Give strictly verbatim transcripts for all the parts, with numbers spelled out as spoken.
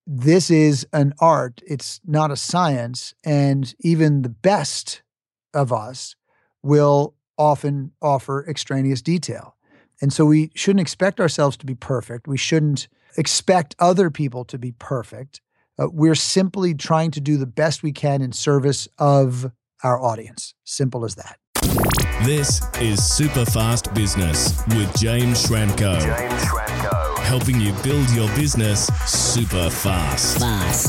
this is an art. It's not a science. And even the best of us will often offer extraneous detail. And so we shouldn't expect ourselves to be perfect. We shouldn't expect other people to be perfect. Uh, we're simply trying to do the best we can in service of our audience. Simple as that. This is Superfast Business with James Schramko. James Schramko. Helping you build your business super fast. Fast.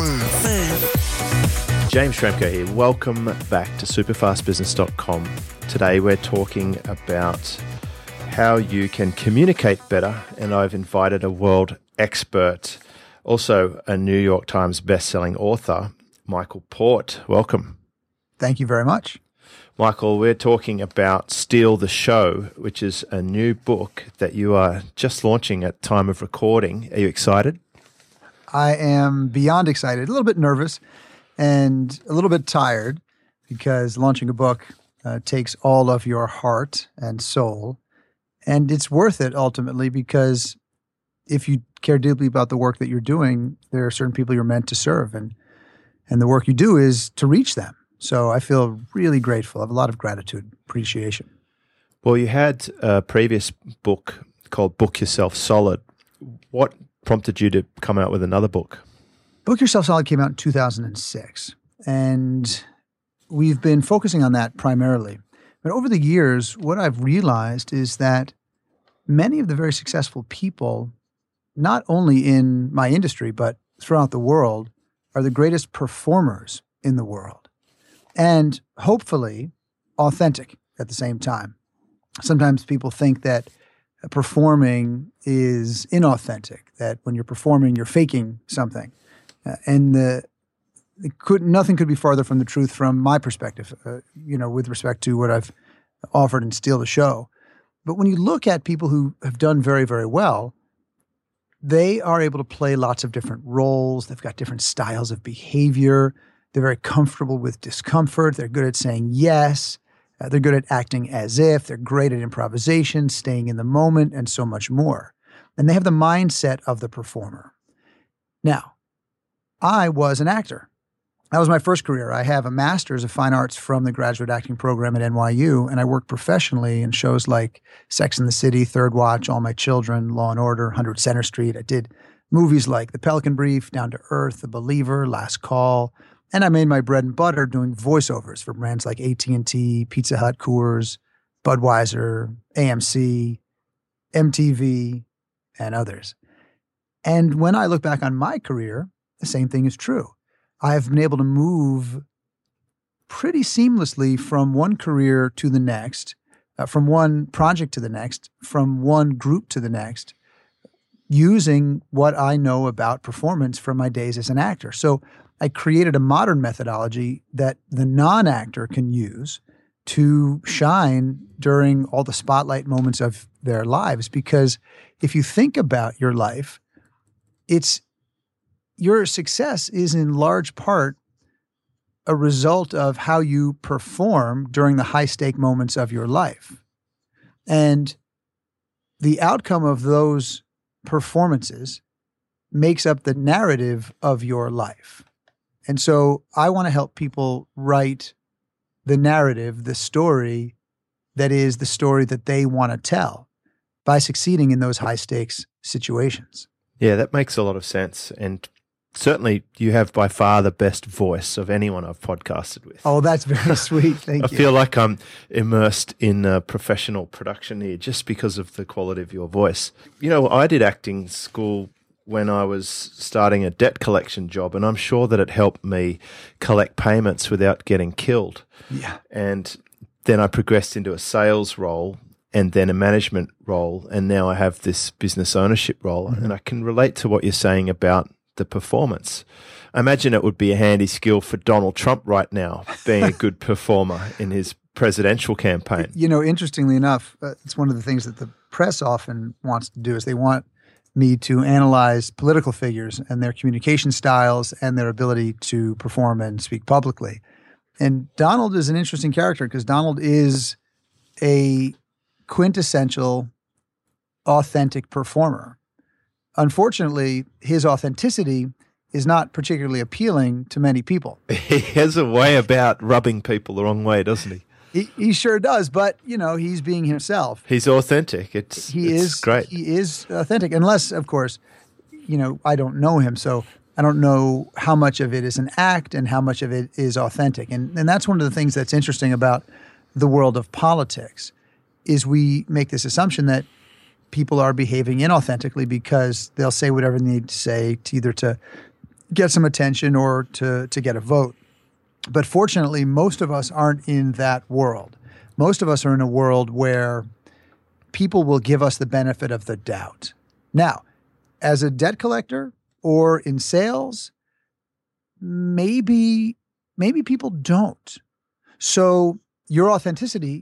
James Schramko here. Welcome back to superfast business dot com. Today we're talking about how you can communicate better, and I've invited a world expert, also a New York Times best-selling author, Michael Port. Welcome. Thank you very much. Michael, we're talking about Steal the Show, which is a new book that you are just launching at time of recording. Are you excited? I am beyond excited, a little bit nervous and a little bit tired because launching a book uh, takes all of your heart and soul. And it's worth it ultimately because if you care deeply about the work that you're doing, there are certain people you're meant to serve. And, and the work you do is to reach them. So I feel really grateful. I have a lot of gratitude, appreciation. Well, you had a previous book called Book Yourself Solid. What prompted you to come out with another book? Book Yourself Solid came out in two thousand six, and we've been focusing on that primarily. But over the years, what I've realized is that many of the very successful people, not only in my industry, but throughout the world, are the greatest performers in the world. And hopefully authentic at the same time. Sometimes people think that performing is inauthentic, that when you're performing, you're faking something. Uh, and the it could nothing could be farther from the truth from my perspective, uh, you know, with respect to what I've offered in Steal the Show. But when you look at people who have done very, very well, they are able to play lots of different roles. They've got different styles of behavior. They're very comfortable with discomfort. They're good at saying yes. Uh, they're good at acting as if. They're great at improvisation, staying in the moment, and so much more. And they have the mindset of the performer. Now, I was an actor. That was my first career. I have a master's of fine arts from the graduate acting program at N Y U, and I worked professionally in shows like Sex and the City, Third Watch, All My Children, Law and Order, one hundred Center Street. I did movies like The Pelican Brief, Down to Earth, The Believer, Last Call. And I made my bread and butter doing voiceovers for brands like A T and T, Pizza Hut, Coors, Budweiser, A M C, M T V, and others. And when I look back on my career, the same thing is true. I've been able to move pretty seamlessly from one career to the next, uh, from one project to the next, from one group to the next, using what I know about performance from my days as an actor. So I created a modern methodology that the non-actor can use to shine during all the spotlight moments of their lives. Because if you think about your life, it's your success is in large part a result of how you perform during the high-stake moments of your life. And the outcome of those performances makes up the narrative of your life. And so I want to help people write the narrative, the story that is the story that they want to tell by succeeding in those high stakes situations. Yeah, that makes a lot of sense. And certainly you have by far the best voice of anyone I've podcasted with. Oh, that's very sweet. Thank I you. I feel like I'm immersed in a professional production here just because of the quality of your voice. You know, I did acting school when I was starting a debt collection job, and I'm sure that it helped me collect payments without getting killed. Yeah. And then I progressed into a sales role and then a management role, and now I have this business ownership role. Mm-hmm. And I can relate to what you're saying about the performance. I imagine it would be a handy skill for Donald Trump right now, being a good performer in his presidential campaign. You know, interestingly enough, uh, it's one of the things that the press often wants to do is they want me to analyze political figures and their communication styles and their ability to perform and speak publicly. And Donald is an interesting character because Donald is a quintessential, authentic performer. Unfortunately, his authenticity is not particularly appealing to many people. He has a way about rubbing people the wrong way, doesn't he? He, he sure does, but, you know, he's being himself. He's authentic. It's, he it's is great. He is authentic, unless, of course, you know, I don't know him, so I don't know how much of it is an act and how much of it is authentic. And, and that's one of the things that's interesting about the world of politics, is we make this assumption that people are behaving inauthentically because they'll say whatever they need to say to either to get some attention or to, to get a vote. But fortunately, most of us aren't in that world. Most of us are in a world where people will give us the benefit of the doubt. Now, as a debt collector or in sales, maybe, maybe people don't. So your authenticity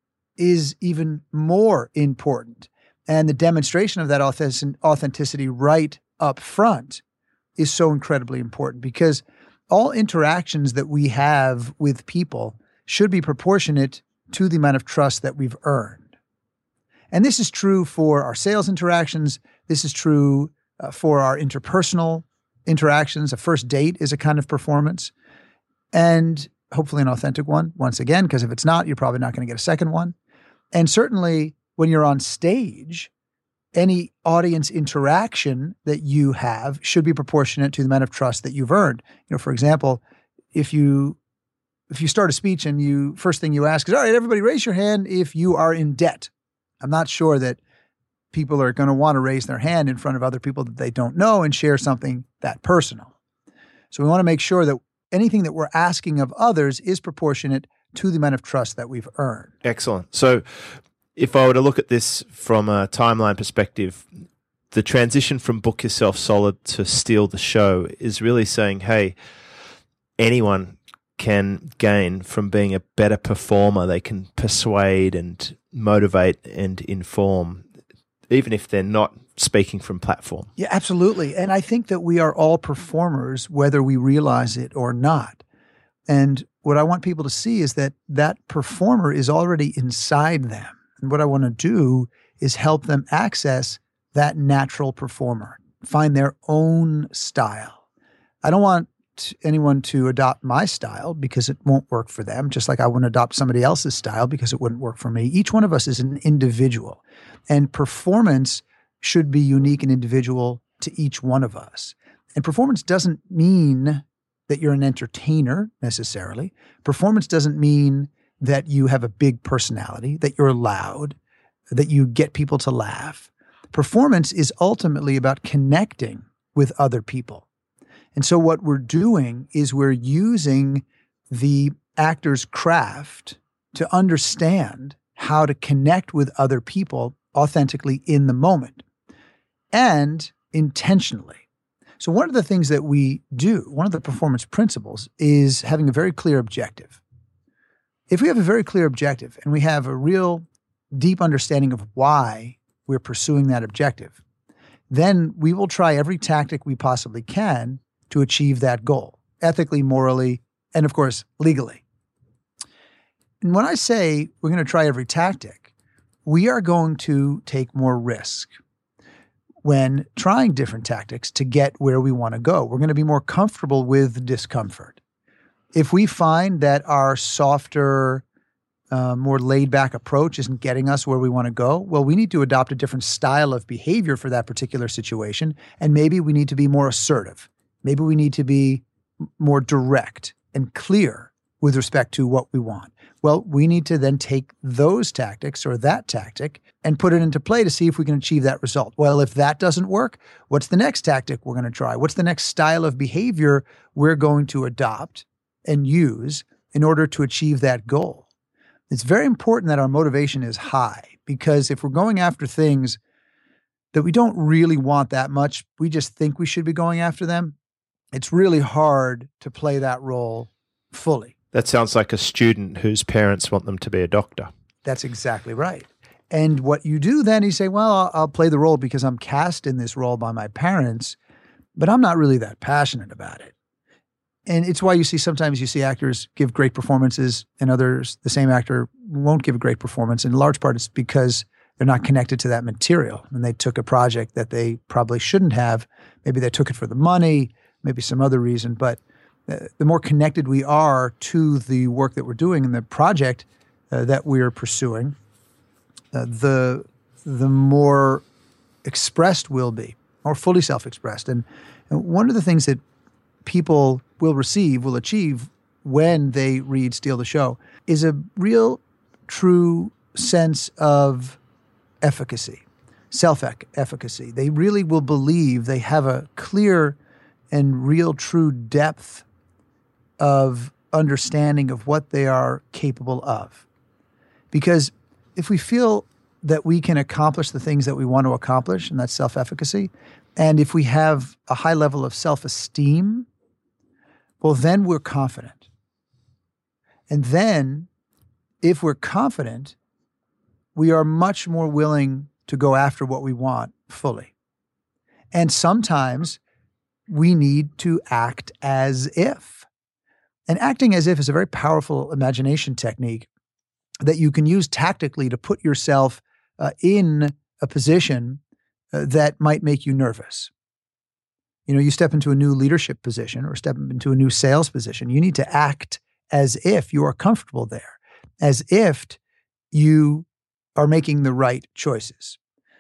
is even more important. And the demonstration of that authenticity right up front is so incredibly important, because all interactions that we have with people should be proportionate to the amount of trust that we've earned. And this is true for our sales interactions. This is true uh, for our interpersonal interactions. A first date is a kind of performance, and hopefully an authentic one, once again, because if it's not, you're probably not going to get a second one. And certainly when you're on stage, any audience interaction that you have should be proportionate to the amount of trust that you've earned. You know, for example, if you if you start a speech and you first thing you ask is, all right, everybody raise your hand if you are in debt. I'm not sure that people are going to want to raise their hand in front of other people that they don't know and share something that personal. So we want to make sure that anything that we're asking of others is proportionate to the amount of trust that we've earned. Excellent. So if I were to look at this from a timeline perspective, the transition from Book Yourself Solid to Steal the Show is really saying, hey, anyone can gain from being a better performer. They can persuade and motivate and inform, even if they're not speaking from platform. Yeah, absolutely. And I think that we are all performers, whether we realize it or not. And what I want people to see is that that performer is already inside them. And what I want to do is help them access that natural performer, find their own style. I don't want anyone to adopt my style because it won't work for them, just like I wouldn't adopt somebody else's style because it wouldn't work for me. Each one of us is an individual, and performance should be unique and individual to each one of us. And performance doesn't mean that you're an entertainer necessarily. Performance doesn't mean that you have a big personality, that you're loud, that you get people to laugh. Performance is ultimately about connecting with other people. And so what we're doing is we're using the actor's craft to understand how to connect with other people authentically in the moment and intentionally. So one of the things that we do, one of the performance principles, is having a very clear objective. If we have a very clear objective and we have a real deep understanding of why we're pursuing that objective, then we will try every tactic we possibly can to achieve that goal, ethically, morally, and of course, legally. And when I say we're going to try every tactic, we are going to take more risk when trying different tactics to get where we want to go. We're going to be more comfortable with discomfort. If we find that our softer, uh, more laid-back approach isn't getting us where we want to go, well, we need to adopt a different style of behavior for that particular situation, and maybe we need to be more assertive. Maybe we need to be more direct and clear with respect to what we want. Well, we need to then take those tactics or that tactic and put it into play to see if we can achieve that result. Well, if that doesn't work, what's the next tactic we're going to try? What's the next style of behavior we're going to adopt and use in order to achieve that goal? It's very important that our motivation is high, because if we're going after things that we don't really want that much, we just think we should be going after them, it's really hard to play that role fully. That sounds like a student whose parents want them to be a doctor. That's exactly right. And what you do then, you say, well, I'll, I'll play the role because I'm cast in this role by my parents, but I'm not really that passionate about it. And it's why you see sometimes you see actors give great performances and others, the same actor won't give a great performance. In large part, it's because they're not connected to that material. And they took a project that they probably shouldn't have. Maybe they took it for the money. maybe some other reason, but uh, the more connected we are to the work that we're doing and the project uh, that we're pursuing, uh, the the more expressed we'll be, more fully self-expressed. And, and one of the things that people will receive, will achieve when they read Steal the Show is a real, true sense of efficacy, self-efficacy. They really will believe they have a clear and real, true depth of understanding of what they are capable of. Because if we feel that we can accomplish the things that we want to accomplish, and that's self-efficacy, and if we have a high level of self-esteem, well, then we're confident. And then, if we're confident, we are much more willing to go after what we want fully. And sometimes we need to act as if. And acting as if is a very powerful imagination technique that you can use tactically to put yourself uh, in a position uh, that might make you nervous. You know, you step into a new leadership position or step into a new sales position, you need to act as if you are comfortable there, as if you are making the right choices.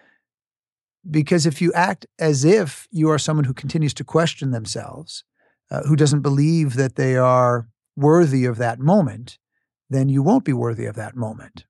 Because if you act as if you are someone who continues to question themselves, uh, who doesn't believe that they are worthy of that moment, then you won't be worthy of that moment.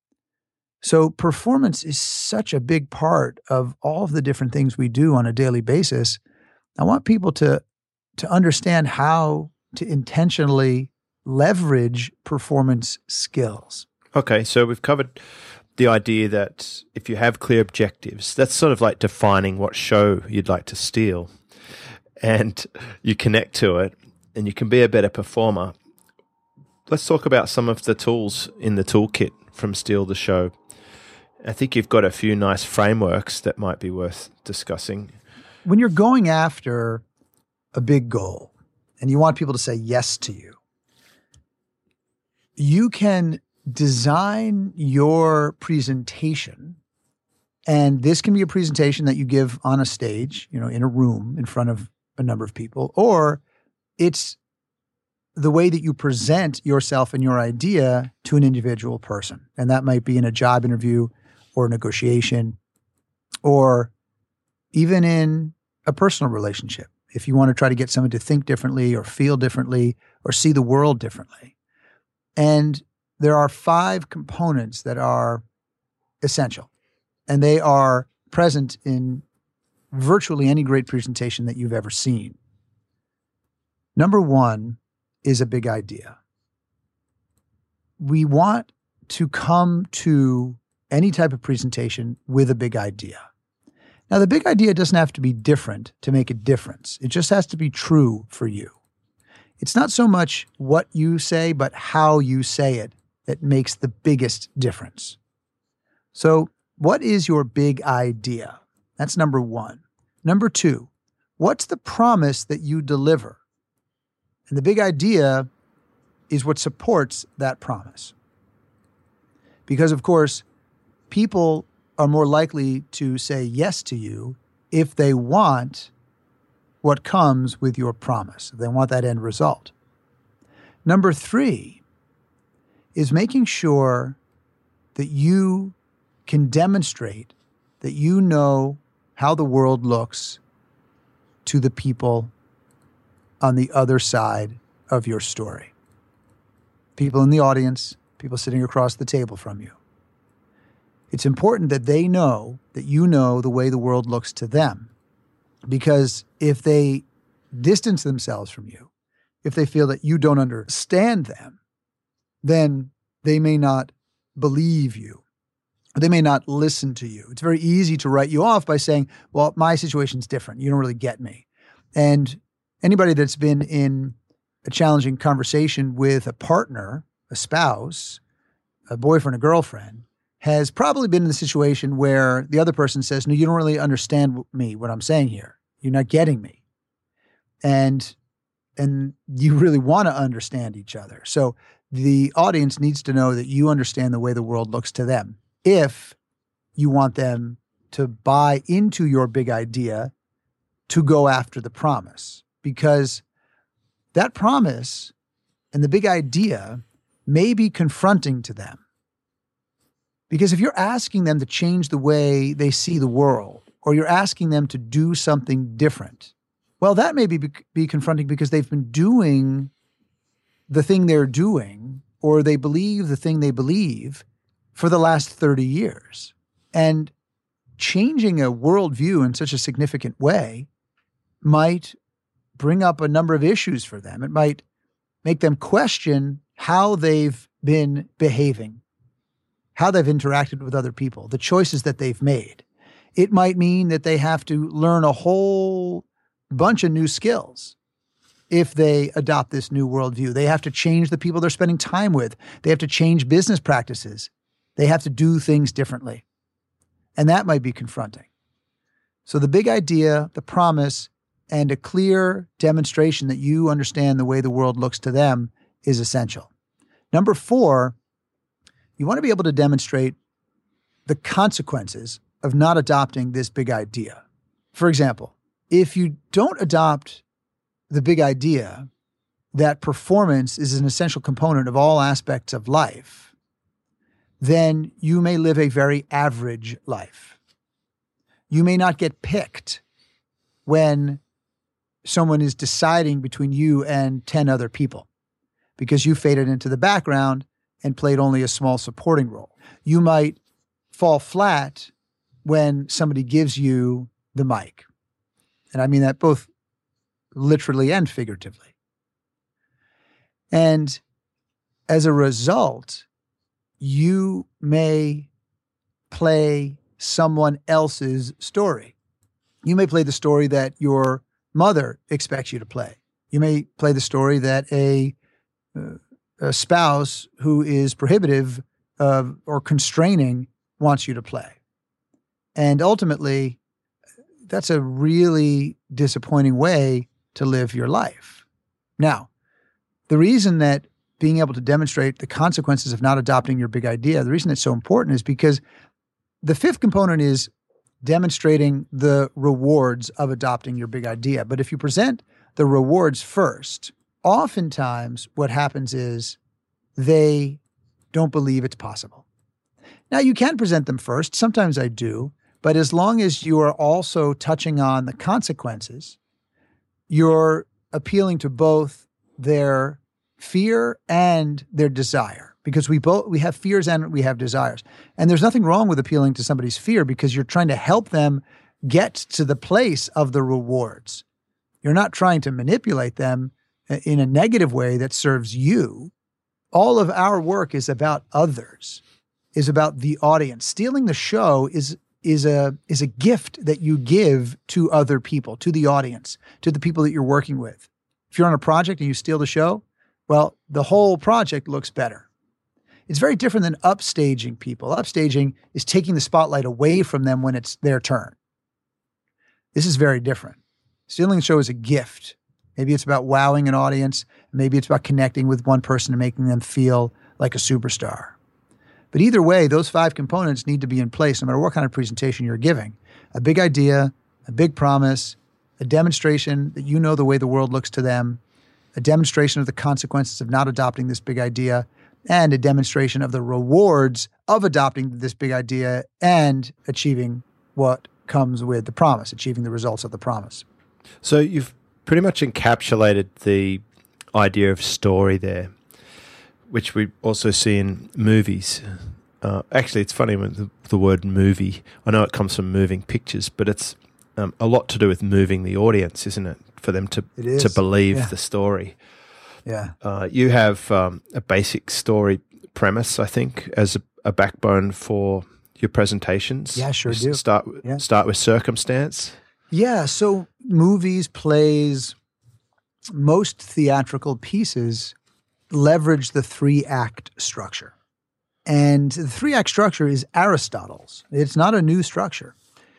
So performance is such a big part of all of the different things we do on a daily basis. I want people to, to understand how to intentionally leverage performance skills. Okay, so we've covered the idea that if you have clear objectives, that's sort of like defining what show you'd like to steal, and you connect to it and you can be a better performer. Let's talk about some of the tools in the toolkit from Steal the Show. I think you've got a few nice frameworks that might be worth discussing. When you're going after a big goal and you want people to say yes to you, you can design your presentation, and this can be a presentation that you give on a stage, you know, in a room in front of a number of people, or it's the way that you present yourself and your idea to an individual person. And that might be in a job interview or negotiation, or even in a personal relationship. If you want to try to get someone to think differently or feel differently or see the world differently. And there are five components that are essential, and they are present in virtually any great presentation that you've ever seen. Number one is a big idea. We want to come to any type of presentation with a big idea. Now, the big idea doesn't have to be different to make a difference. It just has to be true for you. It's not so much what you say, but how you say it that makes the biggest difference. So, what is your big idea? That's number one. Number two, what's the promise that you deliver? And the big idea is what supports that promise. Because, of course, people are more likely to say yes to you if they want what comes with your promise. They want that end result. Number three is making sure that you can demonstrate that you know how the world looks to the people on the other side of your story. People in the audience, people sitting across the table from you. It's important that they know that you know the way the world looks to them. Because if they distance themselves from you, if they feel that you don't understand them, then they may not believe you. They may not listen to you. It's very easy to write you off by saying, well, my situation's different. You don't really get me. And anybody that's been in a challenging conversation with a partner, a spouse, a boyfriend, a girlfriend, has probably been in the situation where the other person says, no, you don't really understand me, what I'm saying here. You're not getting me. And, and you really want to understand each other. So the audience needs to know that you understand the way the world looks to them. If you want them to buy into your big idea to go after the promise. because that promise and the big idea may be confronting to them. Because if you're asking them to change the way they see the world, or you're asking them to do something different, well, that may be, be confronting because they've been doing the thing they're doing, or they believe the thing they believe for the last thirty years. And changing a worldview in such a significant way might bring up a number of issues for them. It might make them question how they've been behaving, how they've interacted with other people, the choices that they've made. It might mean that they have to learn a whole bunch of new skills if they adopt this new worldview. They have to change the people they're spending time with. They have to change business practices. They have to do things differently. And that might be confronting. So the big idea, the promise, and a clear demonstration that you understand the way the world looks to them is essential. Number four, you want to be able to demonstrate the consequences of not adopting this big idea. For example, if you don't adopt the big idea that performance is an essential component of all aspects of life, then you may live a very average life. You may not get picked when someone is deciding between you and ten other people because you faded into the background and played only a small supporting role. You might fall flat when somebody gives you the mic. And I mean that both literally and figuratively. And as a result, you may play someone else's story. You may play the story that your mother expects you to play. You may play the story that a, uh, a spouse who is prohibitive uh, or constraining wants you to play. And ultimately, that's a really disappointing way to live your life. Now, the reason that being able to demonstrate the consequences of not adopting your big idea, the reason it's so important is because the fifth component is demonstrating the rewards of adopting your big idea. But if you present the rewards first, oftentimes what happens is they don't believe it's possible. Now, you can present them first. Sometimes I do. But as long as you are also touching on the consequences, you're appealing to both their fear and their desire, because we both we have fears and we have desires. And there's nothing wrong with appealing to somebody's fear because you're trying to help them get to the place of the rewards. You're not trying to manipulate them in a negative way that serves you. All of our work is about others, is about the audience. Stealing the show is is a is a gift that you give to other people, to the audience, to the people that you're working with. If you're on a project and you steal the show, well, the whole project looks better. It's very different than upstaging people. Upstaging is taking the spotlight away from them when it's their turn. This is very different. Stealing the show is a gift. Maybe it's about wowing an audience. Maybe it's about connecting with one person and making them feel like a superstar. But either way, those five components need to be in place no matter what kind of presentation you're giving. A big idea, a big promise, a demonstration that you know the way the world looks to them, a demonstration of the consequences of not adopting this big idea, and a demonstration of the rewards of adopting this big idea and achieving what comes with the promise, achieving the results of the promise. So you've pretty much encapsulated the idea of story there, which we also see in movies. Uh, actually, it's funny when the, the word movie, I know it comes from moving pictures, but it's um, a lot to do with moving the audience, isn't it? For them to to believe yeah. the story. Yeah. Uh, you have um, a basic story premise, I think, as a, a backbone for your presentations. Yeah, sure you do. Start, yeah. start with circumstance. Yeah, so movies, plays, most theatrical pieces leverage the three-act structure. And the three-act structure is Aristotle's. It's not a new structure.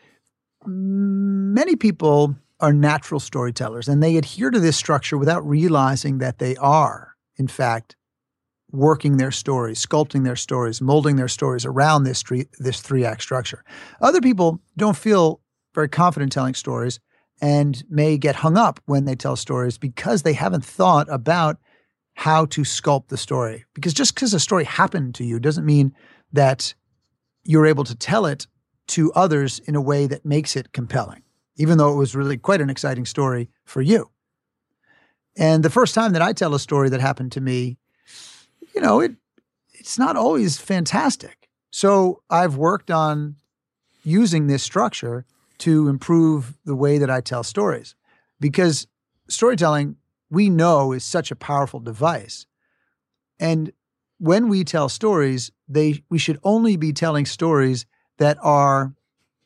Many people are natural storytellers, and they adhere to this structure without realizing that they are, in fact, working their stories, sculpting their stories, molding their stories around this three, this three-act structure. Other people don't feel very confident telling stories, and may get hung up when they tell stories because they haven't thought about how to sculpt the story. Because just because a story happened to you doesn't mean that you're able to tell it to others in a way that makes it compelling, even though it was really quite an exciting story for you. And the first time that I tell a story that happened to me, you know, it it's not always fantastic. So I've worked on using this structure to improve the way that I tell stories, because storytelling, we know, is such a powerful device. And when we tell stories, they we should only be telling stories that are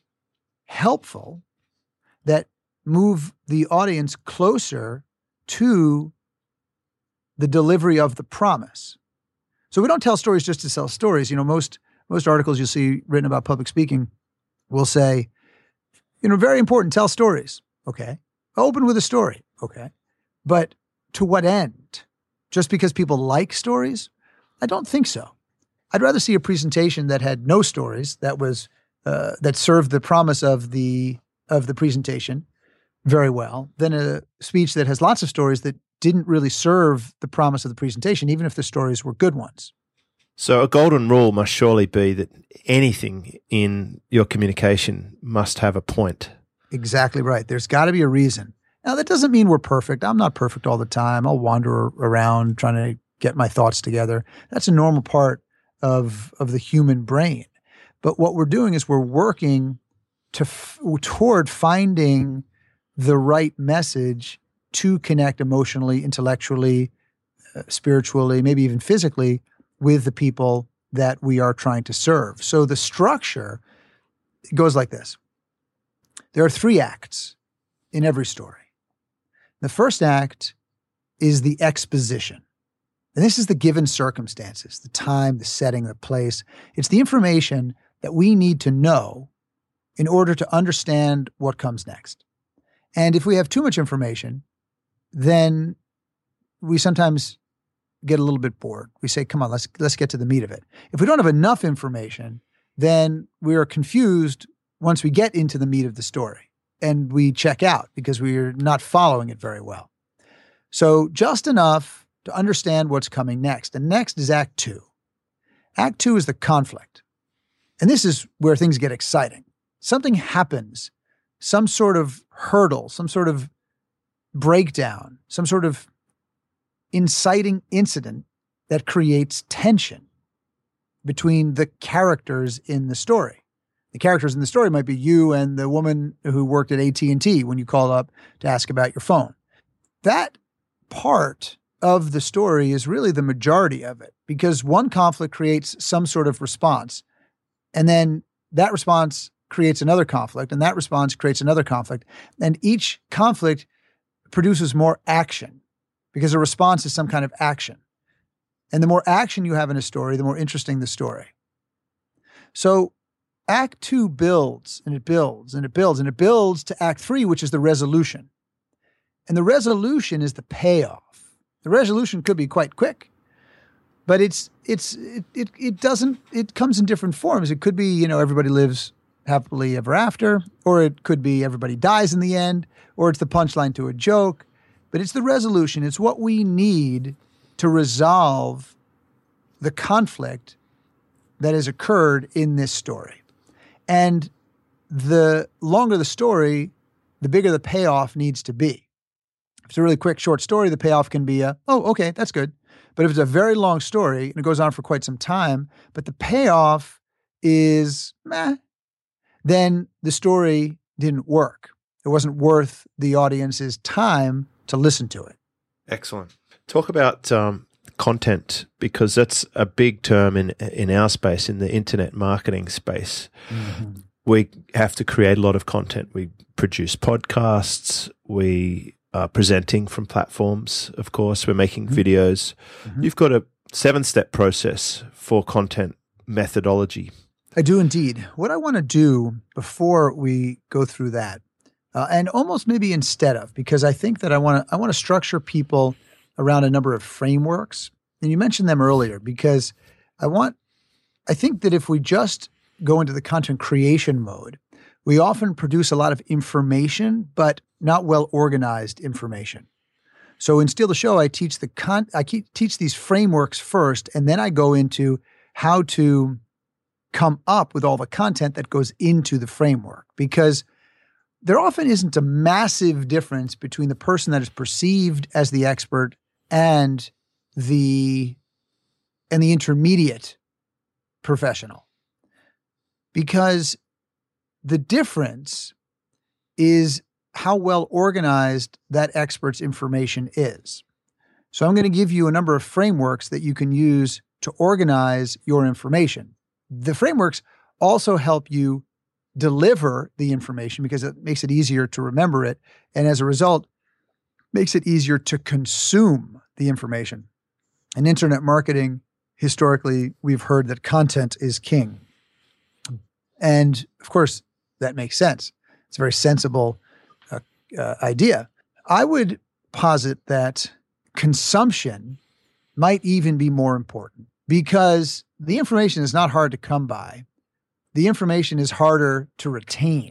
helpful, that move the audience closer to the delivery of the promise. So we don't tell stories just to sell stories. You know, most most articles you'll see written about public speaking will say, you know, very important, tell stories. Okay. Open with a story. Okay. But to what end? Just because people like stories? I don't think so. I'd rather see a presentation that had no stories, that was uh, that served the promise of the of the presentation very well, than a speech that has lots of stories that didn't really serve the promise of the presentation, even if the stories were good ones. So a golden rule must surely be that anything in your communication must have a point. Exactly right. There's got to be a reason. Now, that doesn't mean we're perfect. I'm not perfect all the time. I'll wander around trying to get my thoughts together. That's a normal part of, of the human brain. But what we're doing is we're working to f- toward finding the right message to connect emotionally, intellectually, uh, spiritually, maybe even physically with the people that we are trying to serve. So the structure goes like this. There are three acts in every story. The first act is the exposition. And this is the given circumstances, the time, the setting, the place. It's the information that we need to know in order to understand what comes next. And if we have too much information, then we sometimes get a little bit bored. We say, come on, let's let's get to the meat of it. If we don't have enough information, then we are confused once we get into the meat of the story, and we check out because we're not following it very well. So just enough to understand what's coming next. And next is Act Two. Act Two is the conflict. And this is where things get exciting. Something happens, some sort of hurdle, some sort of breakdown, some sort of inciting incident that creates tension between the characters in the story. The characters in the story might be you and the woman who worked at A T and T when you called up to ask about your phone. That part of the story is really the majority of it, because one conflict creates some sort of response, and then that response creates another conflict, and that response creates another conflict, and each conflict produces more action because a response is some kind of action. And the more action you have in a story, the more interesting the story. So Act Two builds and it builds and it builds and it builds to Act Three, which is the resolution. And the resolution is the payoff. The resolution could be quite quick, but it's it's it it, it doesn't it comes in different forms. It could be, you know, everybody lives happily ever after, or it could be everybody dies in the end, or it's the punchline to a joke. But it's the resolution. It's what we need to resolve the conflict that has occurred in this story. And the longer the story, the bigger the payoff needs to be. If it's a really quick, short story, the payoff can be, a, oh, okay, that's good. But if it's a very long story and it goes on for quite some time, but the payoff is meh, then the story didn't work. It wasn't worth the audience's time to listen to it. Excellent. Talk about um, content, because that's a big term in in our space, in the internet marketing space. Mm-hmm. We have to create a lot of content. We produce podcasts. We are presenting from platforms, of course. We're making mm-hmm. videos. Mm-hmm. You've got a seven-step process for content methodology. I do indeed. What I want to do before we go through that, Uh, and almost maybe instead of, because I think that I want to I want to structure people around a number of frameworks. And you mentioned them earlier, because I want, I think that if we just go into the content creation mode, we often produce a lot of information, but not well organized information. So in Steal the Show, I teach the con- I keep, teach these frameworks first, and then I go into how to come up with all the content that goes into the framework, because there often isn't a massive difference between the person that is perceived as the expert and the and the intermediate professional, because the difference is how well organized that expert's information is. So I'm going to give you a number of frameworks that you can use to organize your information. The frameworks also help you deliver the information because it makes it easier to remember it. And as a result, makes it easier to consume the information. In internet marketing, historically, we've heard that content is king. And of course, that makes sense. It's a very sensible uh, uh, idea. I would posit that consumption might even be more important, because the information is not hard to come by. The information is harder to retain.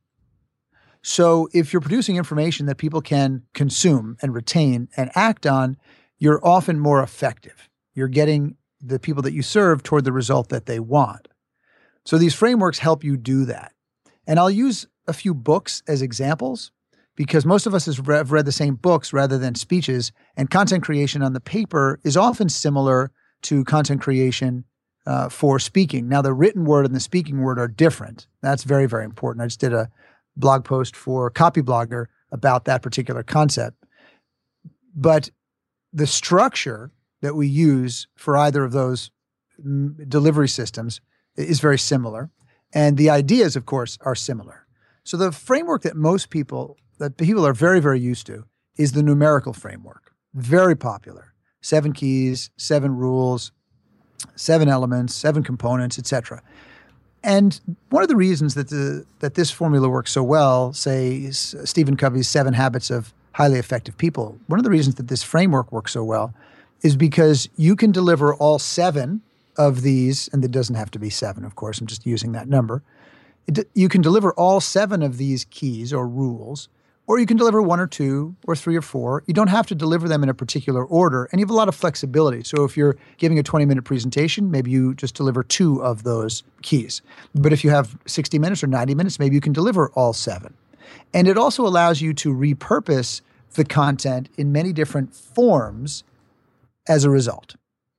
So if you're producing information that people can consume and retain and act on, you're often more effective. You're getting the people that you serve toward the result that they want. So these frameworks help you do that. And I'll use a few books as examples, because most of us have read the same books rather than speeches, and content creation on the paper is often similar to content creation uh, for speaking. Now, the written word and the speaking word are different. That's very, very important. I just did a blog post for Copyblogger about that particular concept. But the structure that we use for either of those delivery systems is very similar. And the ideas, of course, are similar. So the framework that most people, that people are very, very used to is the numerical framework. Very popular. Seven keys, seven rules, seven elements, seven components, et cetera. And one of the reasons that the that this formula works so well, say is Stephen Covey's Seven Habits of Highly Effective People, one of the reasons that this framework works so well is because you can deliver all seven of these, and it doesn't have to be seven, of course, I'm just using that number. It, you can deliver all seven of these keys or rules, or you can deliver one or two or three or four. You don't have to deliver them in a particular order, and you have a lot of flexibility. So if you're giving a twenty-minute presentation, maybe you just deliver two of those keys. But if you have sixty minutes or ninety minutes, maybe you can deliver all seven. And it also allows you to repurpose the content in many different forms as a result.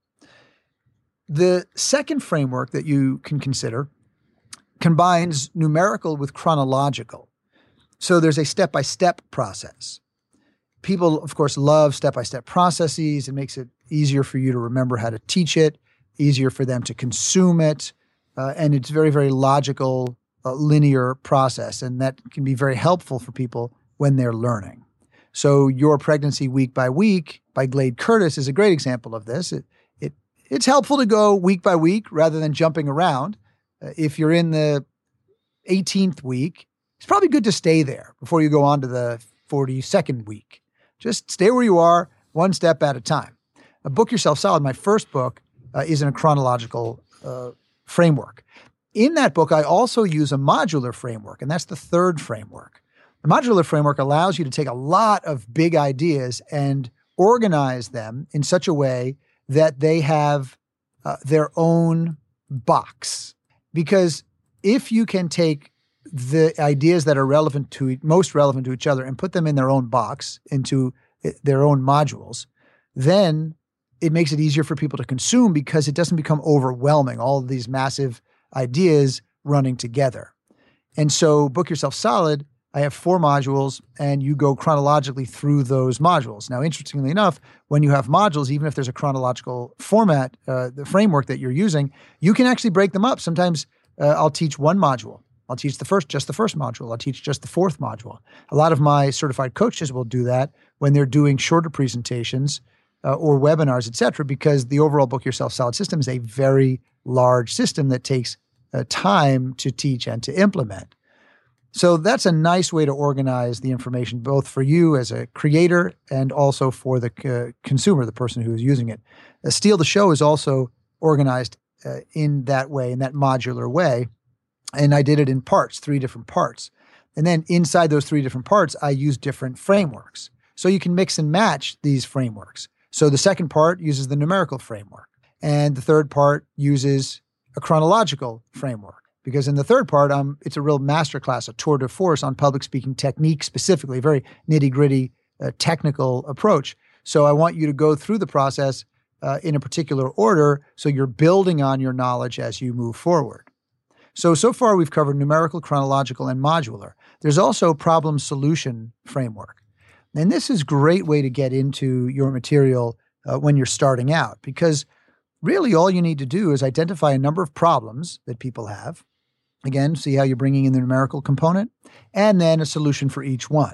The second framework that you can consider combines numerical with chronological. So there's a step-by-step process. People, of course, love step-by-step processes. It makes it easier for you to remember how to teach it, easier for them to consume it, uh, and it's very, very logical, uh, linear process, and that can be very helpful for people when they're learning. So Your Pregnancy Week by Week by Glade Curtis is a great example of this. It, it It's helpful to go week by week rather than jumping around. Uh, if you're in the eighteenth week, it's probably good to stay there before you go on to the forty-second week. Just stay where you are, one step at a time. Uh, Book Yourself Solid, my first book, uh, is in a chronological uh, framework. In that book, I also use a modular framework, and that's the third framework. The modular framework allows you to take a lot of big ideas and organize them in such a way that they have uh, their own box. Because if you can take the ideas that are relevant to most relevant to each other and put them in their own box, into their own modules, then it makes it easier for people to consume because it doesn't become overwhelming, all of these massive ideas running together. And so Book Yourself Solid, I have four modules, and you go chronologically through those modules. Now, interestingly enough, when you have modules, even if there's a chronological format, uh, the framework that you're using, you can actually break them up. Sometimes uh, I'll teach one module. I'll teach the first, just the first module. I'll teach just the fourth module. A lot of my certified coaches will do that when they're doing shorter presentations uh, or webinars, et cetera, because the overall Book Yourself Solid system is a very large system that takes uh, time to teach and to implement. So that's a nice way to organize the information, both for you as a creator and also for the uh, consumer, the person who is using it. Uh, Steal the Show is also organized uh, in that way, in that modular way. And I did it in parts, three different parts. And then inside those three different parts, I used different frameworks. So you can mix and match these frameworks. So the second part uses the numerical framework. And the third part uses a chronological framework. Because in the third part, um, it's a real masterclass, a tour de force on public speaking technique specifically, a very nitty-gritty uh, technical approach. So I want you to go through the process uh, in a particular order so you're building on your knowledge as you move forward. So, so far we've covered numerical, chronological, and modular. There's also problem solution framework. And this is a great way to get into your material uh, when you're starting out, because really all you need to do is identify a number of problems that people have. Again, see how you're bringing in the numerical component, and then a solution for each one.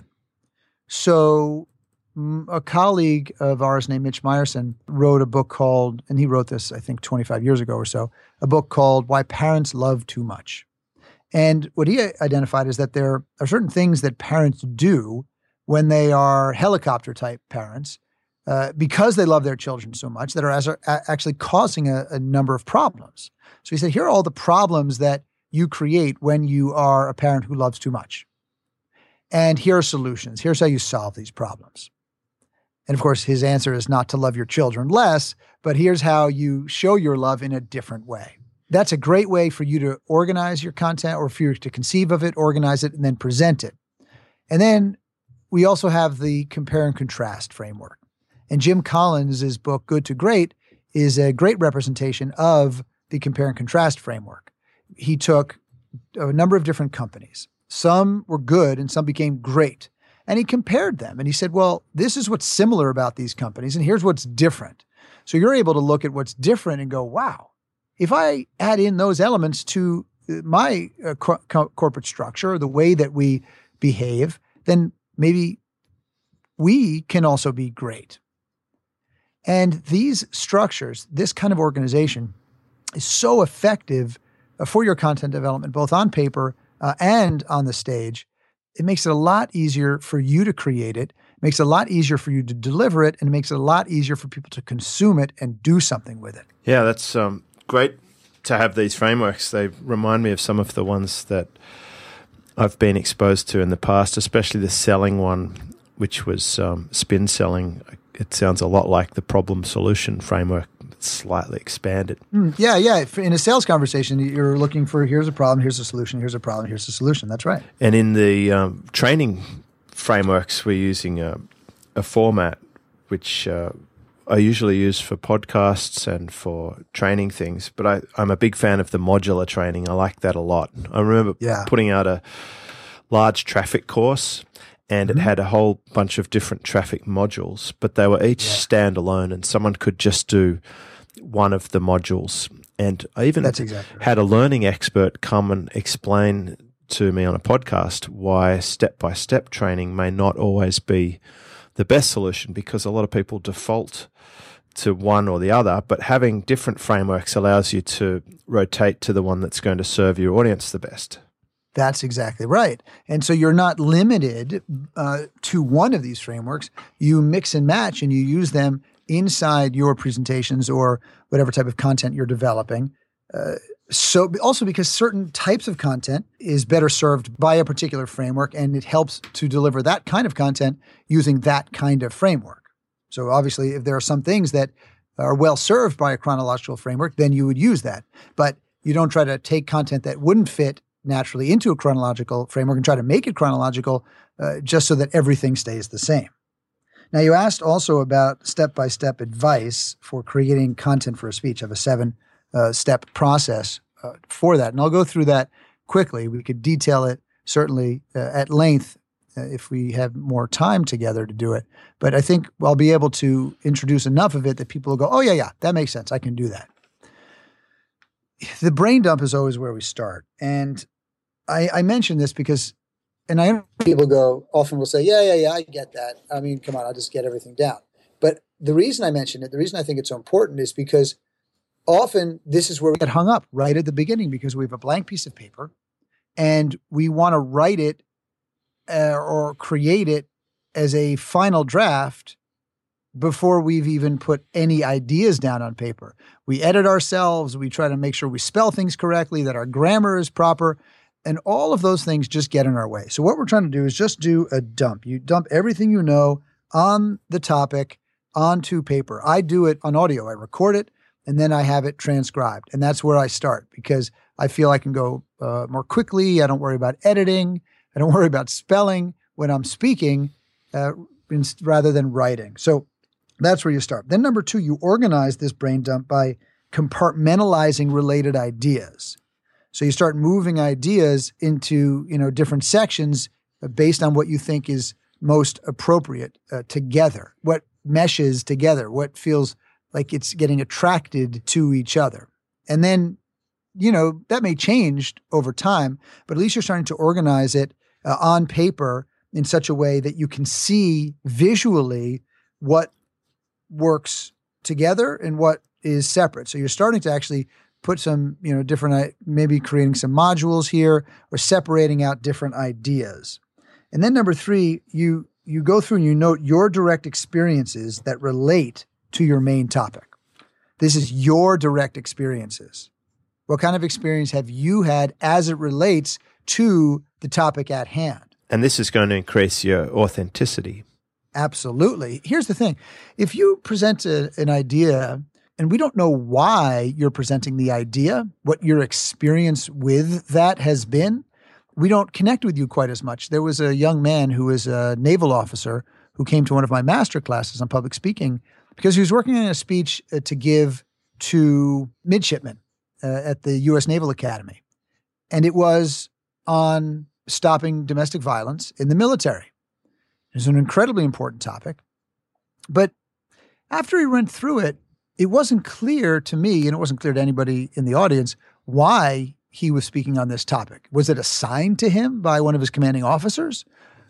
So a colleague of ours named Mitch Meyerson wrote a book called, and he wrote this, I think, twenty-five years ago or so, a book called Why Parents Love Too Much. And what he identified is that there are certain things that parents do when they are helicopter type parents, uh, because they love their children so much, that are, as are actually causing a, a number of problems. So he said, here are all the problems that you create when you are a parent who loves too much. And here are solutions. Here's how you solve these problems. And of course, his answer is not to love your children less, but here's how you show your love in a different way. That's a great way for you to organize your content, or for you to conceive of it, organize it, and then present it. And then we also have the compare and contrast framework. And Jim Collins' book, Good to Great, is a great representation of the compare and contrast framework. He took a number of different companies. Some were good and some became great. And he compared them and he said, well, this is what's similar about these companies and here's what's different. So you're able to look at what's different and go, wow, if I add in those elements to my uh, co- co- corporate structure, the way that we behave, then maybe we can also be great. And these structures, this kind of organization is so effective uh, for your content development, both on paper uh, and on the stage. It makes it a lot easier for you to create it, it makes it a lot easier for you to deliver it, and it makes it a lot easier for people to consume it and do something with it. Yeah, that's um, great to have these frameworks. They remind me of some of the ones that I've been exposed to in the past, especially the selling one, which was um, spin selling. It sounds a lot like the problem solution framework, slightly expanded. Mm, yeah, yeah. In a sales conversation, you're looking for, here's a problem, here's a solution, here's a problem, here's a solution. That's right. And in the um, training frameworks, we're using a, a format which uh, I usually use for podcasts and for training things, but I, I'm a big fan of the modular training. I like that a lot. I remember yeah. putting out a large traffic course, and it had a whole bunch of different traffic modules, but they were each yeah. standalone, and someone could just do one of the modules. And I even That's exactly right. had a learning expert come and explain to me on a podcast why step-by-step training may not always be the best solution, because a lot of people default to one or the other, but having different frameworks allows you to rotate to the one that's going to serve your audience the best. That's exactly right. And so you're not limited uh, to one of these frameworks. You mix and match and you use them inside your presentations or whatever type of content you're developing. Uh, so also because certain types of content is better served by a particular framework, and it helps to deliver that kind of content using that kind of framework. So obviously, if there are some things that are well served by a chronological framework, then you would use that. But you don't try to take content that wouldn't fit naturally into a chronological framework and try to make it chronological uh, just so that everything stays the same. Now, you asked also about step-by-step advice for creating content for a speech. I have a seven-step uh, process uh, for that, and I'll go through that quickly. We could detail it certainly uh, at length uh, if we have more time together to do it, but I think I'll be able to introduce enough of it that people will go, oh, yeah, yeah, that makes sense. I can do that. The brain dump is always where we start, and I, I mention this because, and I people go often will say, yeah, yeah, yeah, I get that. I mean, come on, I'll just get everything down. But the reason I mention it, the reason I think it's so important is because often this is where we get hung up right at the beginning, because we have a blank piece of paper and we want to write it uh, or create it as a final draft before we've even put any ideas down on paper. We edit ourselves. We try to make sure we spell things correctly, that our grammar is proper, and all of those things just get in our way. So what we're trying to do is just do a dump. You dump everything you know on the topic onto paper. I do it on audio. I record it, and then I have it transcribed. And that's where I start because I feel I can go uh, more quickly. I don't worry about editing. I don't worry about spelling when I'm speaking uh, rather than writing. So that's where you start. Then number two, you organize this brain dump by compartmentalizing related ideas. So you start moving ideas into, you know, different sections based on what you think is most appropriate uh, together, what meshes together, what feels like it's getting attracted to each other. And then, you know, that may change over time, but at least you're starting to organize it uh, on paper in such a way that you can see visually what works together and what is separate. So you're starting to actually put some, you know, different, maybe creating some modules here or separating out different ideas. And then number three, you you go through and you note your direct experiences that relate to your main topic. This is your direct experiences. What kind of experience have you had as it relates to the topic at hand? And this is going to increase your authenticity. Absolutely. Here's the thing. If you present a, an idea and we don't know why you're presenting the idea, what your experience with that has been, we don't connect with you quite as much. There was a young man who was a naval officer who came to one of my master classes on public speaking because he was working on a speech uh, to give to midshipmen uh, at the U S Naval Academy. And it was on stopping domestic violence in the military. It was an incredibly important topic. But after he went through it, it wasn't clear to me, and it wasn't clear to anybody in the audience, why he was speaking on this topic. Was it assigned to him by one of his commanding officers?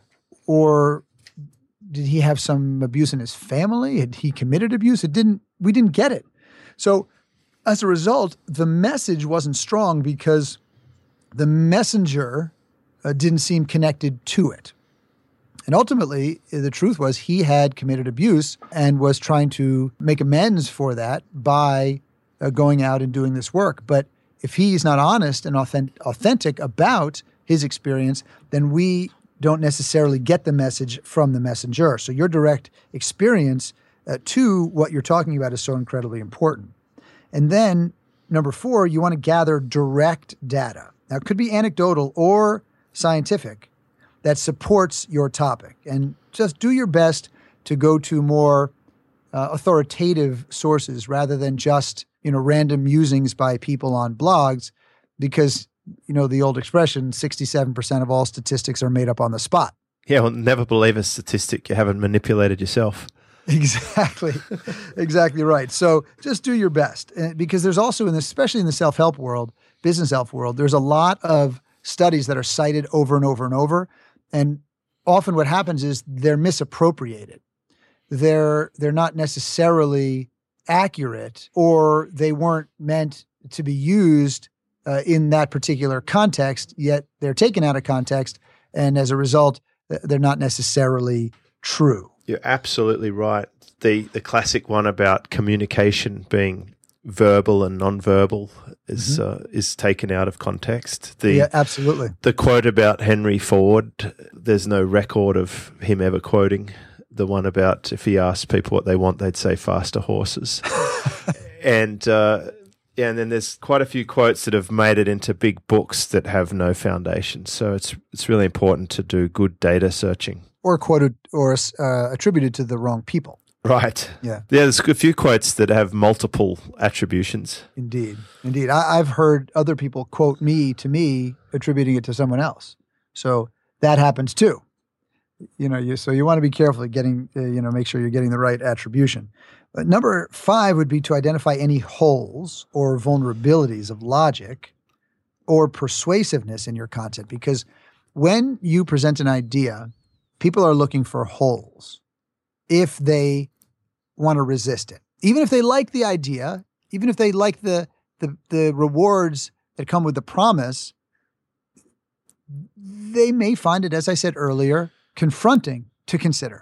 Or did he have some abuse in his family? Had he committed abuse? It didn't, we didn't get it. So as a result, the message wasn't strong because the messenger uh, didn't seem connected to it. And ultimately, the truth was he had committed abuse and was trying to make amends for that by uh, going out and doing this work. But if he's not honest and authentic, authentic about his experience, then we don't necessarily get the message from the messenger. So your direct experience uh, to what you're talking about is so incredibly important. And then number four, you want to gather direct data. Now, it could be anecdotal or scientific that supports your topic. And just do your best to go to more uh, authoritative sources rather than just, you know, random musings by people on blogs, because, you know, the old expression, sixty-seven percent of all statistics are made up on the spot. Yeah, well, never believe a statistic you haven't manipulated yourself. Exactly. Exactly right. So just do your best, because there's also, in this, especially in the self-help world, business self world, there's a lot of studies that are cited over and over and over. And often what happens is they're misappropriated. They're they're not necessarily accurate, or they weren't meant to be used uh, in that particular context, yet they're taken out of context. And as a result, they're not necessarily true. You're absolutely right. The the classic one about communication being verbal and nonverbal is mm-hmm. uh, is taken out of context. The, yeah, absolutely. The quote about Henry Ford, there's no record of him ever quoting the one about if he asked people what they want, they'd say faster horses. and uh, yeah, and then there's quite a few quotes that have made it into big books that have no foundation. So it's it's really important to do good data searching. Or quoted or uh, attributed to the wrong people. Right. Yeah. Yeah, there's a few quotes that have multiple attributions. Indeed. Indeed. I, I've heard other people quote me to me, attributing it to someone else. So that happens too. You know, you, so you want to be careful at getting, uh, you know, make sure you're getting the right attribution. But number five would be to identify any holes or vulnerabilities of logic or persuasiveness in your content. Because when you present an idea, people are looking for holes if they want to resist it. Even if they like the idea, even if they like the, the, the rewards that come with the promise, they may find it, as I said earlier, confronting to consider.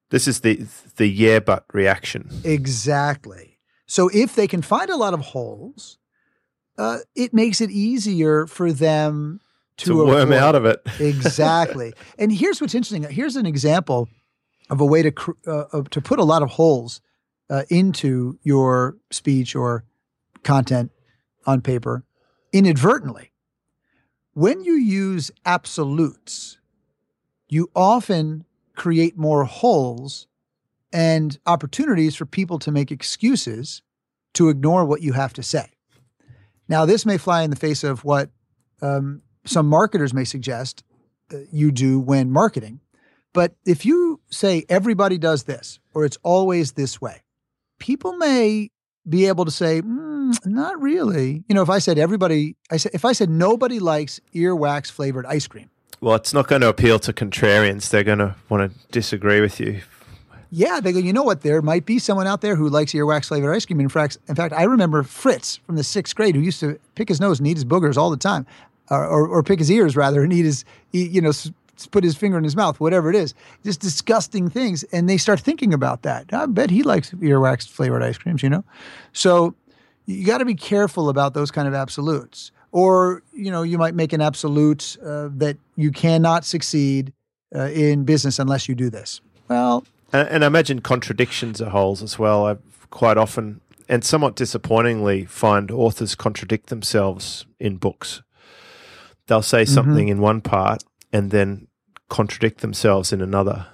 This is the the yeah but reaction. Exactly. So if they can find a lot of holes, uh, it makes it easier for them to, to worm avoid. out of it. Exactly. And here's what's interesting. Here's an example of a way to cr- uh, of, to put a lot of holes uh, into your speech or content on paper inadvertently. When you use absolutes, you often create more holes and opportunities for people to make excuses to ignore what you have to say. Now, this may fly in the face of what um, some marketers may suggest uh, you do when marketing. But if you say everybody does this, or it's always this way, people may be able to say, mm, not really. You know, if I said everybody, I said, if I said nobody likes earwax flavored ice cream. Well, it's not going to appeal to contrarians. They're going to want to disagree with you. Yeah, they go, you know what? There might be someone out there who likes earwax flavored ice cream. In fact, in fact, I remember Fritz from the sixth grade who used to pick his nose and eat his boogers all the time, or, or, or pick his ears rather and eat his, eat, you know, s- put his finger in his mouth, whatever it is. Just disgusting things. And they start thinking about that. I bet he likes earwax flavored ice creams, you know? So you got to be careful about those kind of absolutes. Or, you know, you might make an absolute uh, that you cannot succeed uh, in business unless you do this. Well, And, and I imagine contradictions are holes as well. I quite often, and somewhat disappointingly, find authors contradict themselves in books. They'll say something mm-hmm. in one part and then contradict themselves in another.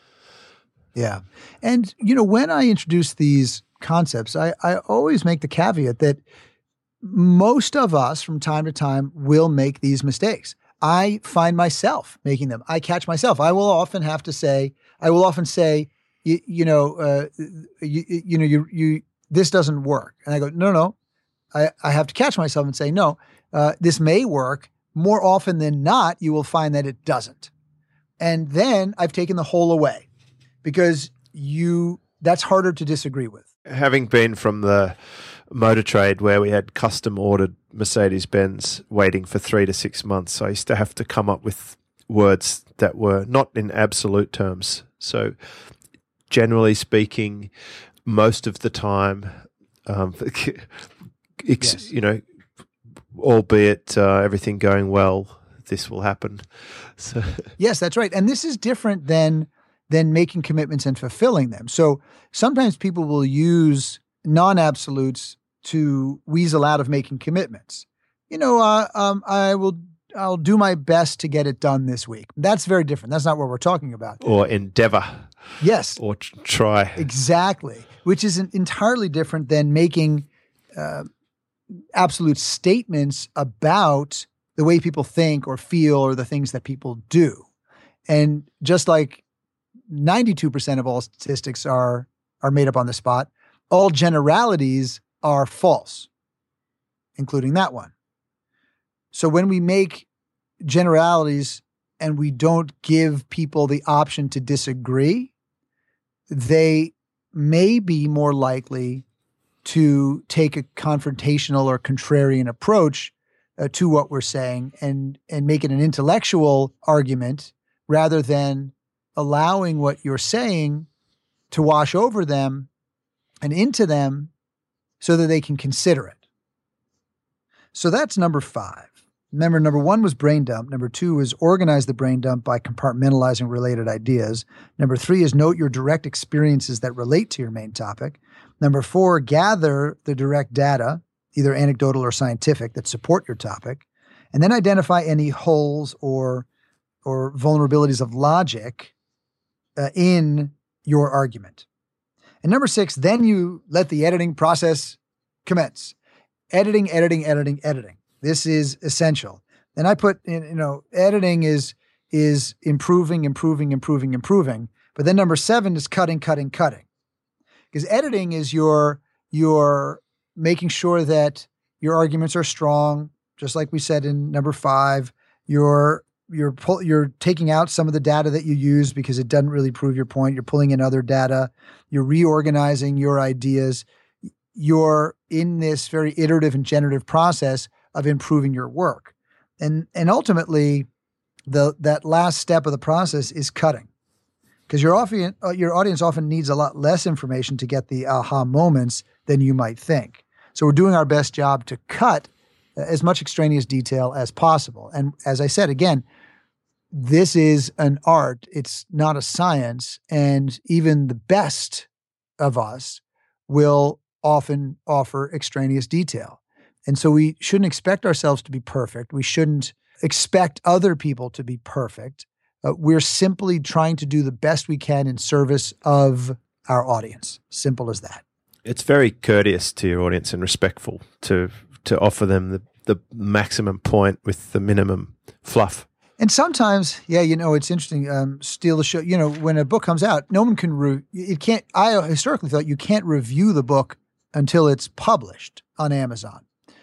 Yeah. And, you know, when I introduce these concepts, I, I always make the caveat that most of us from time to time will make these mistakes. I find myself making them. I catch myself. I will often have to say, I will often say, you, you know, uh, you, you know, you, you, this doesn't work. And I go, no, no, I, I have to catch myself and say, no, uh, this may work. More often than not, you will find that it doesn't. And then I've taken the whole away because you, that's harder to disagree with. Having been from the motor trade where we had custom ordered Mercedes-Benz waiting for three to six months, I used to have to come up with words that were not in absolute terms. So generally speaking, most of the time, um, ex, yes. you know, albeit uh, everything going well, this will happen. So yes, that's right. And this is different than than making commitments and fulfilling them. So sometimes people will use non-absolutes to weasel out of making commitments. You know, uh, um, I will, I'll do my best to get it done this week. That's very different. That's not what we're talking about. Or endeavor. Yes. Or t- try. Exactly. Which is an entirely different than making uh, absolute statements about the way people think or feel or the things that people do. And just like ninety-two percent of all statistics are are made up on the spot, all generalities are false, including that one. So when we make generalities and we don't give people the option to disagree, they may be more likely to take a confrontational or contrarian approach uh, to what we're saying and, and make it an intellectual argument rather than allowing what you're saying to wash over them and into them so that they can consider it. So that's number five. Remember, number one was brain dump. Number two is organize the brain dump by compartmentalizing related ideas. Number three is note your direct experiences that relate to your main topic. Number four, gather the direct data, either anecdotal or scientific, that support your topic. And then identify any holes or, or vulnerabilities of logic uh, in your argument. And number six, then you let the editing process commence. Editing, editing, editing, editing. This is essential. And I put in, you know, editing is, is improving, improving, improving, improving. But then number seven is cutting, cutting, cutting. Because editing is your, your making sure that your arguments are strong, just like we said in number five. You're, you're, pull, you're taking out some of the data that you use because it doesn't really prove your point. You're pulling in other data. You're reorganizing your ideas. You're in this very iterative and generative process of improving your work. And and ultimately, the that last step of the process is cutting. because your, audience, uh, your audience often needs a lot less information to get the aha moments than you might think. So we're doing our best job to cut as much extraneous detail as possible. And as I said, again, this is an art. It's not a science. And even the best of us will often offer extraneous detail. And so we shouldn't expect ourselves to be perfect. We shouldn't expect other people to be perfect. Uh, we're simply trying to do the best we can in service of our audience. Simple as that. It's very courteous to your audience and respectful to to offer them the, the maximum point with the minimum fluff. And sometimes, yeah, you know, it's interesting. Um, Steal the Show. You know, when a book comes out, no one can. Re- it can't. I historically thought you can't review the book until it's published on Amazon.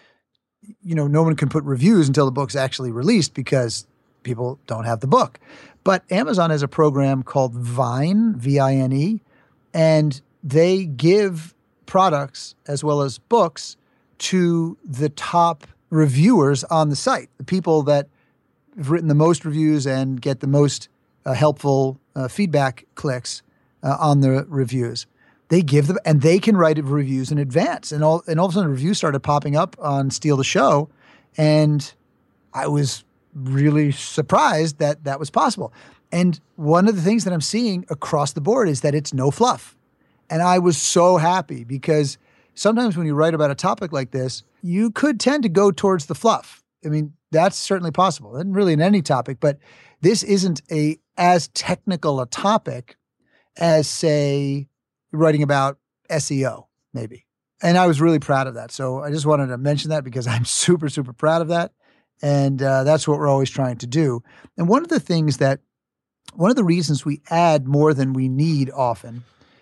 You know, no one can put reviews until the book's actually released because people don't have the book. But Amazon has a program called Vine, V I N E, and they give products as well as books to the top reviewers on the site, the people that have written the most reviews and get the most uh, helpful uh, feedback clicks uh, on the reviews. They give them, and they can write reviews in advance. And all, and all of a sudden reviews started popping up on Steal the Show. And I was really surprised that that was possible. And one of the things that I'm seeing across the board is that it's no fluff. And I was so happy because sometimes when you write about a topic like this, you could tend to go towards the fluff. I mean, that's certainly possible. And really in any topic, but this isn't a as technical a topic as, say, writing about S E O, maybe. And I was really proud of that. So I just wanted to mention that because I'm super, super proud of that. And uh, that's what we're always trying to do. And one of the things that, one of the reasons we add more than we need often,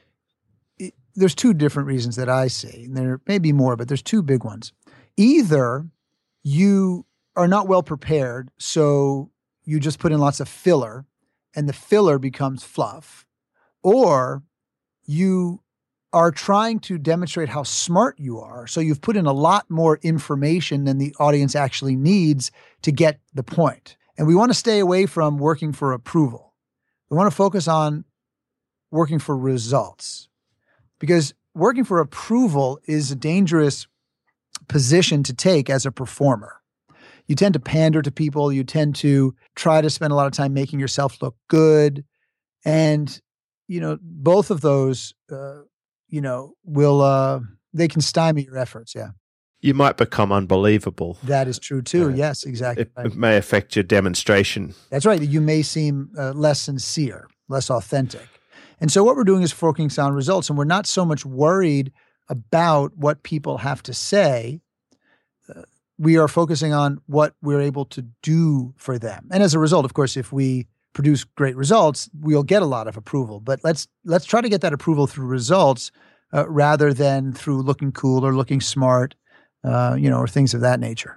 it, there's two different reasons that I see. And there may be more, but there's two big ones. Either you are not well prepared, so you just put in lots of filler, and the filler becomes fluff, or you are trying to demonstrate how smart you are. So you've put in a lot more information than the audience actually needs to get the point. And we want to stay away from working for approval. We want to focus on working for results, because working for approval is a dangerous position to take as a performer. You tend to pander to people. You tend to try to spend a lot of time making yourself look good. And you know, both of those, uh, you know, will, uh, they can stymie your efforts. Yeah. You might become unbelievable. That is true too. Uh, yes, exactly. It, right. It may affect your demonstration. That's right. You may seem uh, less sincere, less authentic. And so what we're doing is focusing on results, and we're not so much worried about what people have to say. Uh, we are focusing on what we're able to do for them. And as a result, of course, if we produce great results, we'll get a lot of approval. But let's let's try to get that approval through results uh, rather than through looking cool or looking smart, uh, you know, or things of that nature.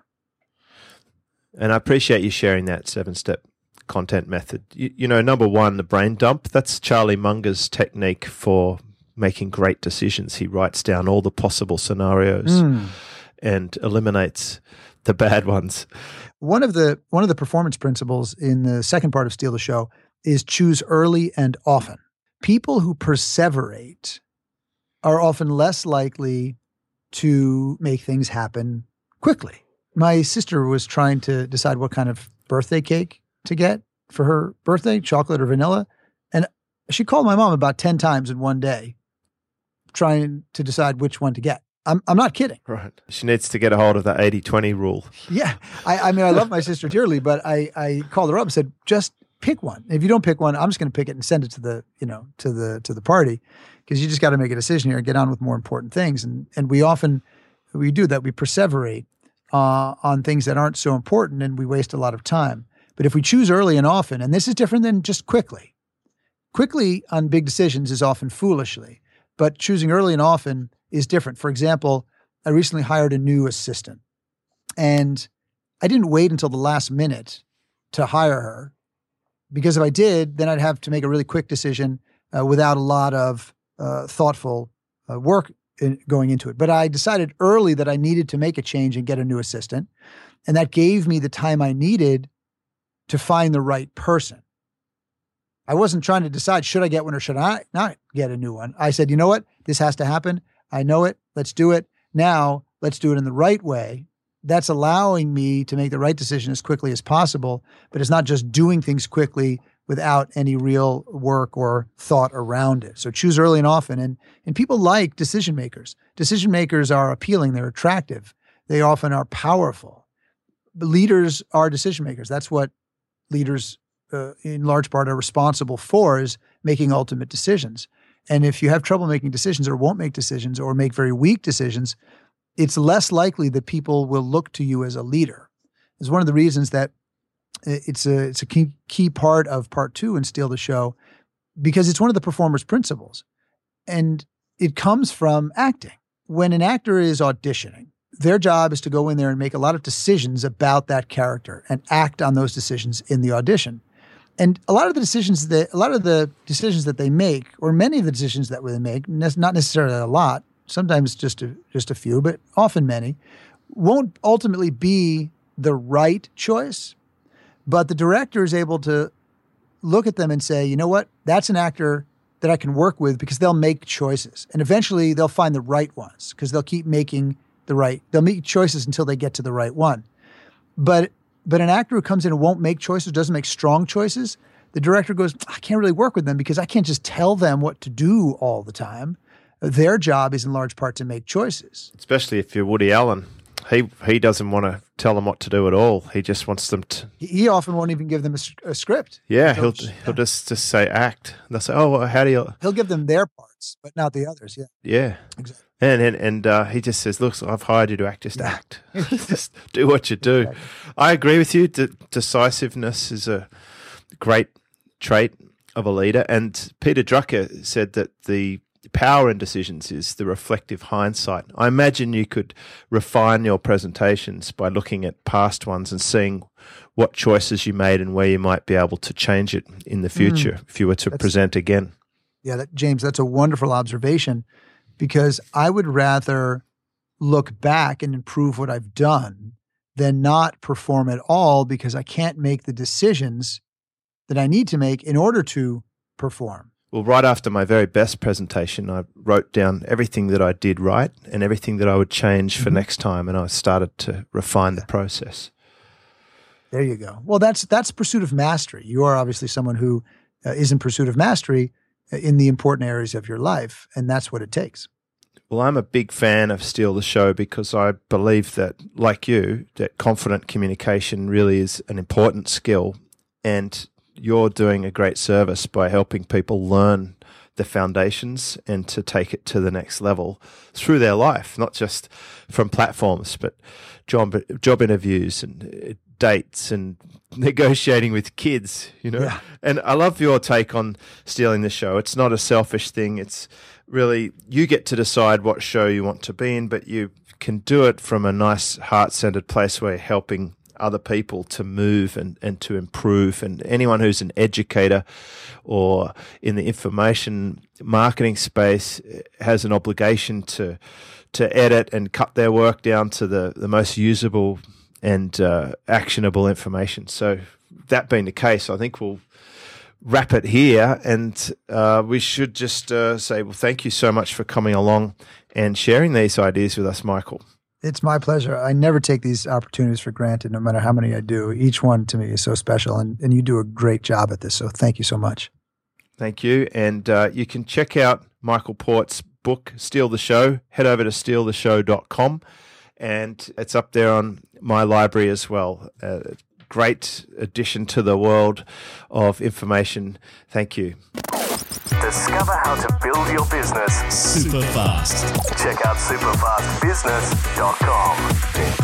And I appreciate you sharing that seven-step content method. You, you know, number one, the brain dump. That's Charlie Munger's technique for making great decisions. He writes down all the possible scenarios mm. and eliminates the bad ones. One of the one of the performance principles in the second part of Steal the Show is choose early and often. People who perseverate are often less likely to make things happen quickly. My sister was trying to decide what kind of birthday cake to get for her birthday, chocolate or vanilla, and she called my mom about ten times in one day trying to decide which one to get. I'm I'm not kidding. Right. She needs to get a hold of the eighty twenty rule. Yeah. I, I mean, I love my sister dearly, but I, I called her up and said, just pick one. If you don't pick one, I'm just going to pick it and send it to the, you know, to the, to the party, because you just got to make a decision here and get on with more important things. And, and we often, we do that. We perseverate uh, on things that aren't so important, and we waste a lot of time. But if we choose early and often, and this is different than just quickly, quickly on big decisions is often foolishly, but choosing early and often is different. For example, I recently hired a new assistant, and I didn't wait until the last minute to hire her, because if I did, then I'd have to make a really quick decision uh, without a lot of uh, thoughtful uh, work in, going into it. But I decided early that I needed to make a change and get a new assistant, and that gave me the time I needed to find the right person. I wasn't trying to decide, should I get one or should I not get a new one? I said, you know what? This has to happen. I know it. Let's do it. Now, let's do it in the right way. That's allowing me to make the right decision as quickly as possible, but it's not just doing things quickly without any real work or thought around it. So choose early and often. And, and people like decision makers. Decision makers are appealing. They're attractive. They often are powerful. But leaders are decision makers. That's what leaders uh, in large part are responsible for, is making ultimate decisions. And if you have trouble making decisions or won't make decisions or make very weak decisions, it's less likely that people will look to you as a leader. It's one of the reasons that it's a it's a key, key part of part two in Steal the Show, because it's one of the performer's principles. And it comes from acting. When an actor is auditioning, their job is to go in there and make a lot of decisions about that character and act on those decisions in the audition. And a lot of the decisions that a lot of the decisions that they make, or many of the decisions that they make, not necessarily a lot, sometimes just a, just a few, but often many, won't ultimately be the right choice. But the director is able to look at them and say, you know what, that's an actor that I can work with because they'll make choices. And eventually they'll find the right ones because they'll keep making the right, they'll make choices until they get to the right one. But but an actor who comes in and won't make choices, doesn't make strong choices, the director goes, I can't really work with them because I can't just tell them what to do all the time. Their job is in large part to make choices. Especially if you're Woody Allen. He he doesn't want to tell them what to do at all. He just wants them to... He often won't even give them a, a script. Yeah, he'll he'll yeah. just, just say act. And they'll say, oh, well, how do you... He'll give them their parts, but not the others, yeah. Yeah. Exactly. And and, and uh, he just says, look, I've hired you to act, just yeah. act. Just do what you do. Exactly. I agree with you. De- decisiveness is a great trait of a leader. And Peter Drucker said that the power in decisions is the reflective hindsight. I imagine you could refine your presentations by looking at past ones and seeing what choices you made and where you might be able to change it in the future mm. if you were to that's, present again. Yeah, that, James, that's a wonderful observation, because I would rather look back and improve what I've done than not perform at all because I can't make the decisions that I need to make in order to perform. Well, right after my very best presentation, I wrote down everything that I did right and everything that I would change mm-hmm. for next time, and I started to refine the process. There you go. Well, that's that's pursuit of mastery. You are obviously someone who uh, is in pursuit of mastery in the important areas of your life, and that's what it takes. Well, I'm a big fan of Steal the Show because I believe that, like you, that confident communication really is an important skill, and you're doing a great service by helping people learn the foundations and to take it to the next level through their life, not just from platforms, but job, job interviews and dates and negotiating with kids, you know. Yeah. And I love your take on Stealing the Show. It's not a selfish thing. It's really, you get to decide what show you want to be in, but you can do it from a nice heart-centered place where you're helping other people to move and, and to improve. And anyone who's an educator or in the information marketing space has an obligation to to edit and cut their work down to the, the most usable and uh, actionable information. So that being the case, I think we'll wrap it here, and uh, we should just uh, say, well, thank you so much for coming along and sharing these ideas with us, Michael. It's my pleasure. I never take these opportunities for granted, no matter how many I do. Each one to me is so special, and, and you do a great job at this, so thank you so much. Thank you, and uh, you can check out Michael Port's book, Steal the Show. Head over to steal the show dot com, and it's up there on my library as well. Uh, great addition to the world of information. Thank you. Discover how to build your business super fast. Check out super fast business dot com.